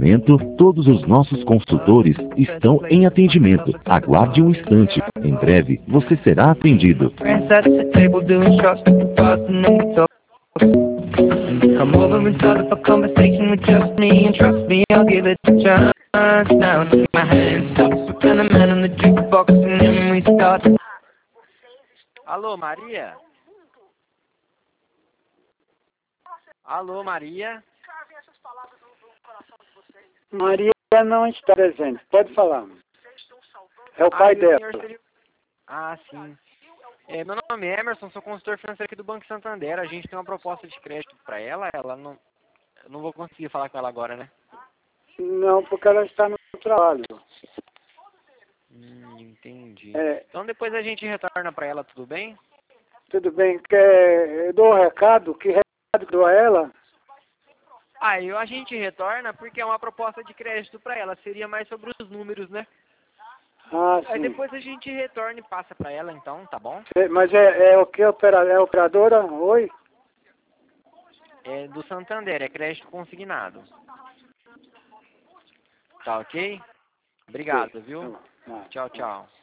momento, todos os nossos consultores estão em atendimento. Aguarde um instante. Em breve, você será atendido. Come over and start up a conversation with just me, and trust me, I'll give it a chance. Now take my hand, stop, put the man on the jukebox, and then we start. Alô, Maria? Alô, Maria? Maria não está presente. Pode falar. É o pai dela. Ah, sim. Meu nome é Emerson, sou consultor financeiro aqui do Banco Santander. A gente tem uma proposta de crédito para ela. Eu não vou conseguir falar com ela agora, né? Não, porque ela está no trabalho. Entendi. Então depois a gente retorna para ela, tudo bem? Tudo bem. Eu dou o recado? Que recado dou a ela? A gente retorna porque é uma proposta de crédito para ela. Seria mais sobre os números, né? Ah, sim. Aí depois a gente retorna e passa para ela, então, tá bom? Mas é o que? É operadora? Oi? É do Santander, é crédito consignado. Tá ok? Obrigado, viu? Tá. Tchau, tchau.